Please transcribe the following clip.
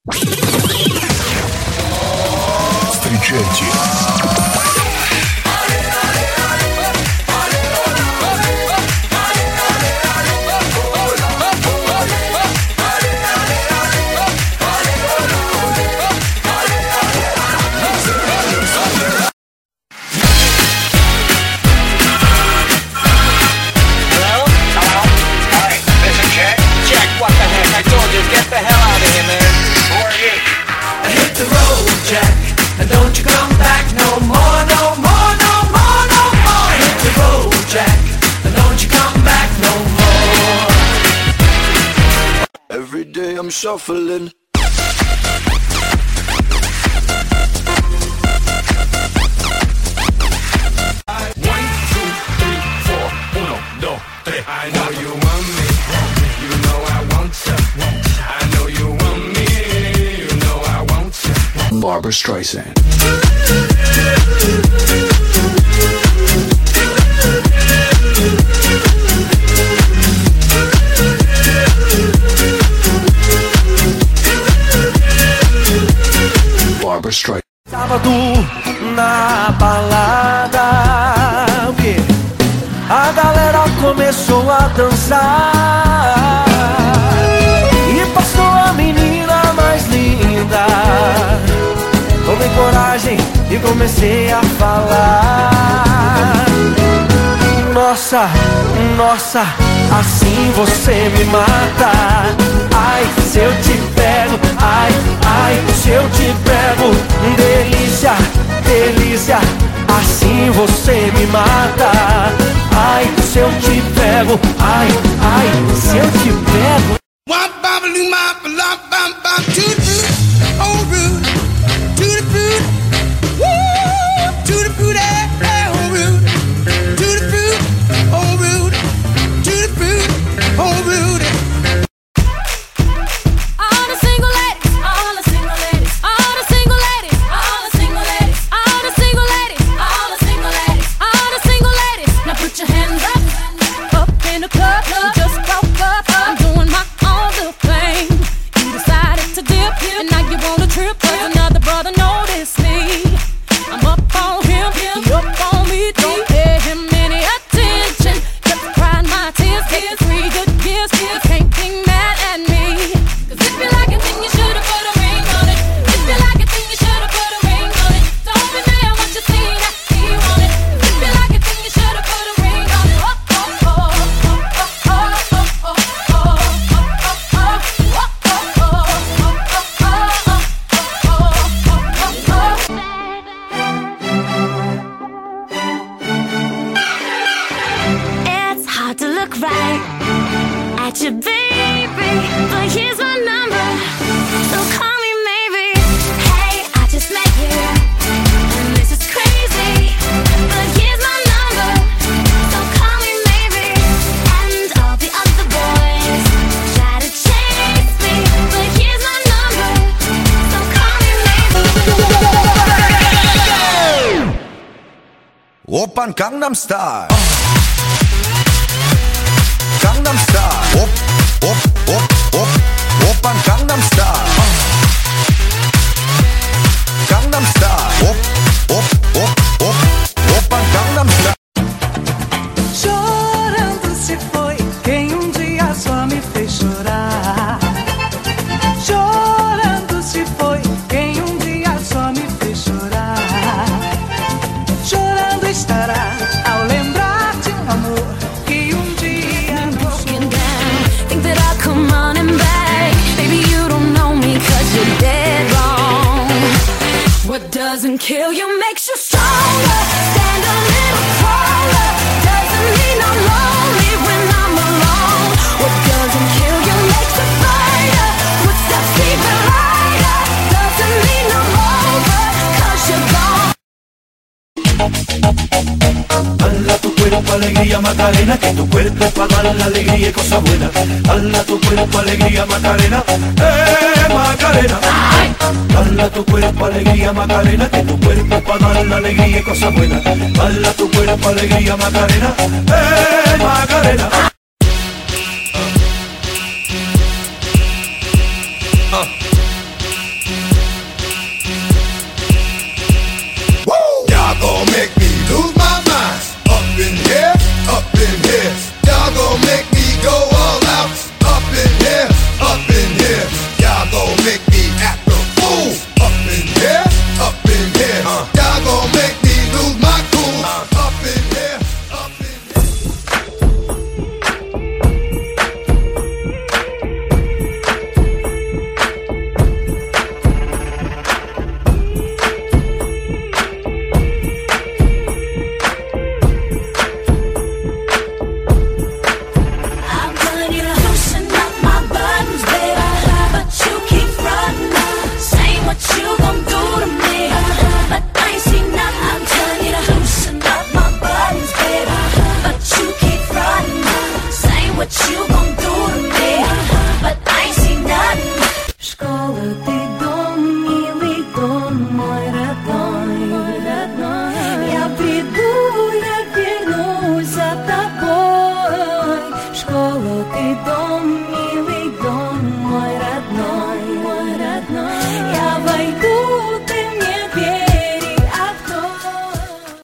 Встречайте. Every day I'm shuffling. One, two, three, four. Uno, dos, tres. I know you want me. You know I want you. I know you want me. You know I want you. Barbra Streisand. Barbra Streisand. Sábado na balada, a galera começou a dançar e passou a menina mais linda. Tomei coragem e comecei a falar: Nossa, nossa, assim você me mata. Ai, se eu te pego, ai, ai, se eu te pego. Delícia, delícia, assim você me mata. Ai, se eu te pego, ai, ai, se eu te pego. Oppan Gangnam Style. Gangnam Style. Oppan Gangnam Style. Gangnam Style. Oppan Gangnam Style. Chorando se foi quem um dia só me fez chorar. Chorando se foi quem um dia só me fez chorar. Chorando estará ao lembrar de um amor que um dia broken down. Think that I'll come running back. Baby, you don't know me 'cause you're dead wrong. What doesn't kill you makes you stronger. Stand a little taller. Doesn't mean I'm lonely when I'm alone. What doesn't kill you makes you brighter. Footsteps even lighter. Doesn't mean I'm over 'cause you're gone. Hala tu cuerpo, alegría, Macarena, que tu cuerpo es para dar la alegría y cosas buenas. Hala tu cuerpo, alegría, Macarena, Macarena. Hala tu cuerpo, alegría, Macarena, que tu cuerpo es para dar la alegría y cosas buenas. Hala tu cuerpo, alegría, Macarena, Macarena. школа, ти дом.